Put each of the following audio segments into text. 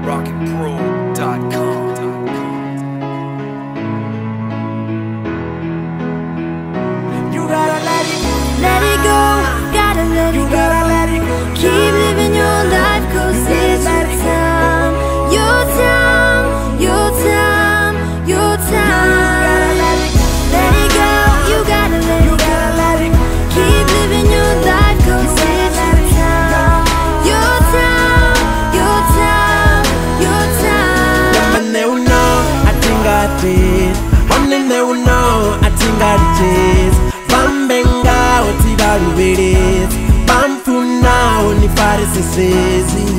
rocketpro.com. You gotta let it go, gotta let it go. Keep living your life, cause it's your time. Your time, your time, your time. Let it go, you gotta let it go. Keep living your life, cause it's your time. Your time, your time, your time. When they will know, I think I did. When they will know, I think I did. Bambenga, otiba ruberes. Bamfuna, onifare sesezi.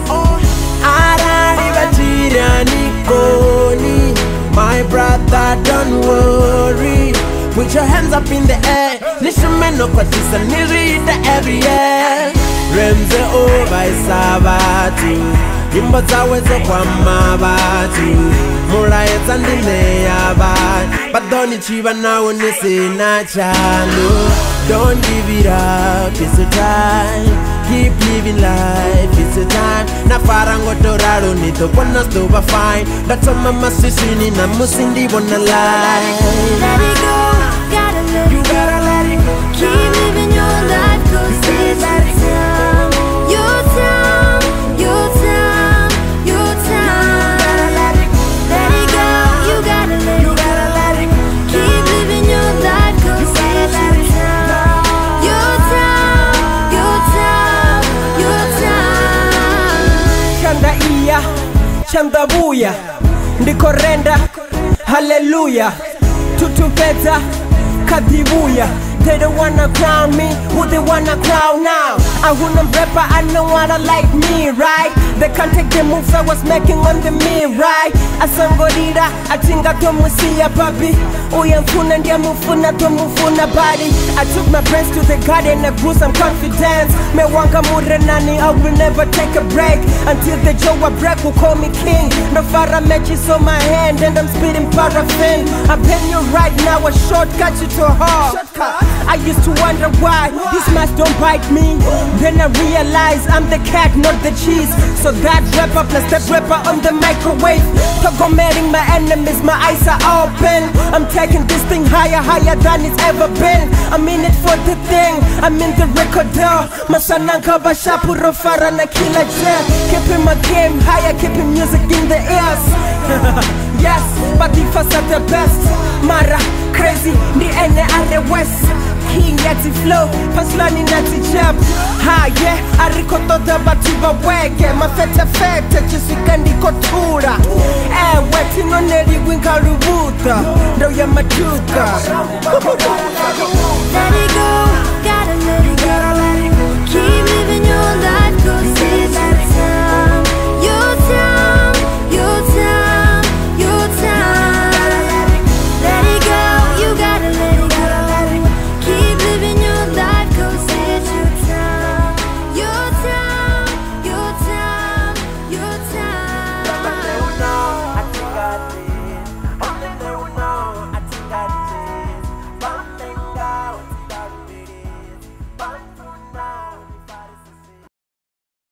Arari batira nikoni. My brother, don't worry. Put your hands up in the air. Nishimeno kwa tisa nirida every year. Remze over isabati. Nyimbo zawezo kwa mabati. Mulaeza ndine yabati. Badoni chiva nawo nisina chalo. Don't give it up, it's your time. Keep living life, it's your time. Na farango toraro nito pona stoba fine. That's a mama sisini na musindi bona life. Let it go, gotta let it go. Keep living your life, cause it's your time. Your time, your time, your time. Let it go, you gotta let it go. Keep living your life, cause it's your time. Your time, your time, your time. Chanda iya, chanda buya. Ndikorenda, hallelujah. Tutupeta, kadibuya. They don't wanna crown me, who they wanna crown now? I wanna rapper, I don't wanna like me, right? They can't take the moves I was making on the me, right? Asangorira, atinga tomusiya papi. Uya mfuna ndiya mufuna tomufuna body. I took my friends to the garden, I grew some confidence. Me wanga murenani, I will never take a break. Until the Joe break will call me king. No fara matches on my hand and I'm spitting paraffin. I'm paying you right now, a shortcut you to heart. I used to wonder why these mice don't bite me. Then I realized I'm the cat, not the cheese. So that rapper plus that rapper on the microwave. Togomating my enemies, my eyes are open. I'm taking this thing higher, higher than it's ever been. I'm in it for the thing, I'm in the record deal. Masananka bashapuro fara na kila jet. Keeping my game higher, keeping music in the ears. Yes, but the first at the best. Mara, crazy, the N.A.R. West. King yati flow, paslani nati jab. Ha yeah, arikoto da batiba wege. Mafete fete, chisika ndiko tura. Weti no neri winka rubuta. Ndo ya maduka.